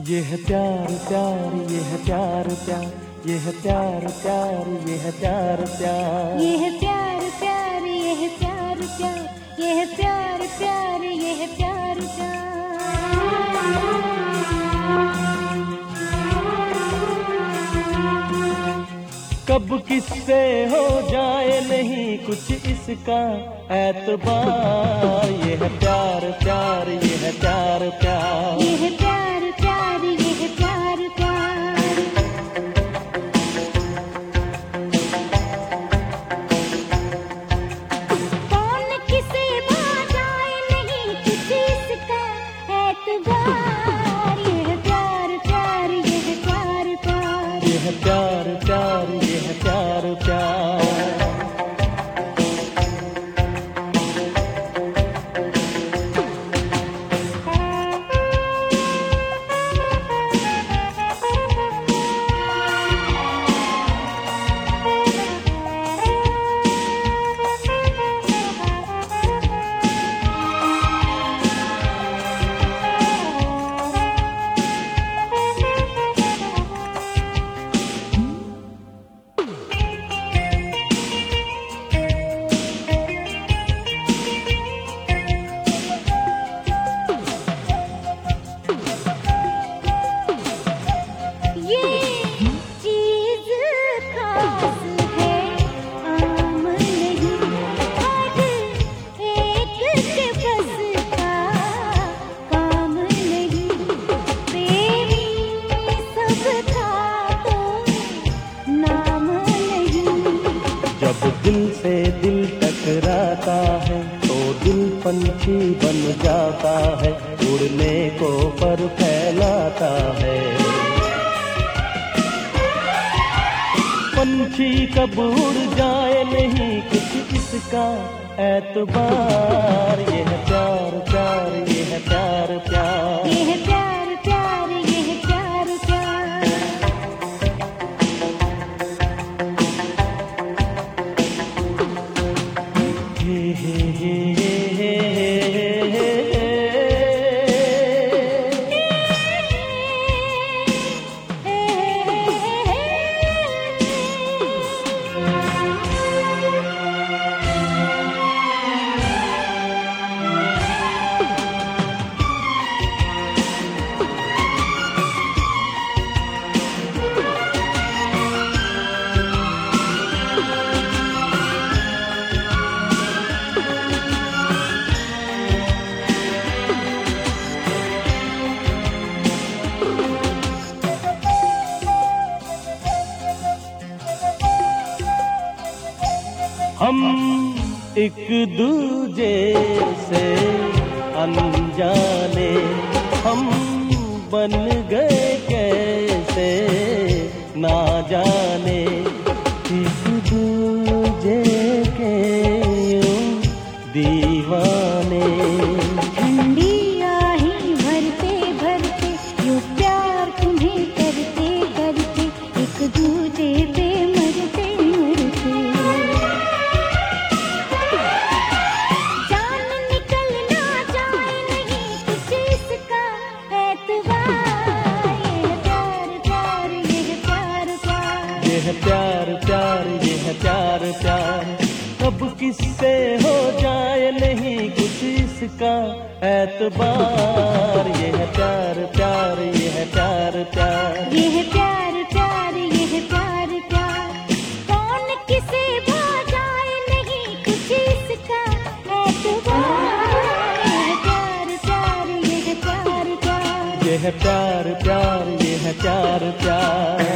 ये है प्यार प्यार, ये है प्यार प्यार, ये है प्यार प्यार, ये है प्यार प्यार, ये है प्यार प्यार, ये है प्यार प्यार, ये है प्यार प्यार, ये है प्यार प्यार। कब किससे हो जाए नहीं कुछ इसका एतबार। ये है प्यार प्यार, ये है प्यार प्यार, ये है प्यार प्यार, ये है प्यार प्यार। कौन किसे भा जाए नहीं कुछ इसका एतबार। ये है प्यार प्यार, ये है प्यार प्यार, ये है प्यार प्यार, ये है प्यार प्यार। जब दिल से दिल टकराता है तो दिल पंछी बन जाता है, उड़ने को पर फैलाता है। पंछी कब उड़ जाए नहीं कुछ इसका एतबार। ये है प्यार प्यार, ये है प्यार प्यार, ये है प्यार प्यार, ये है प्यार प्यार। हम एक दूजे से अनजाने हम बन गए कैसे ना जाने। एक दूजे के यूं दीवाने। ठंडी आही भरते भरते यूं प्यार तुम्हें करते करते एक दूजे पे मरते मरते। जान निकल ना जाए नहीं कुछ इसका एतबार। ये है प्यार प्यार, ये है प्यार प्यार, ये है प्यार प्यार, ये है प्यार प्यार। कब किससे हो जाए नहीं कुछ इसका एतबार। ये है प्यार प्यार, ये है प्यार प्यार, ये है प्यार प्यार, ये है प्यार प्यार। कौन किसे भा जाए नहीं कुछ इसका एतबार। ये है प्यार प्यार, ये है प्यार प्यार, ये है प्यार प्यार, ये है प्यार प्यार।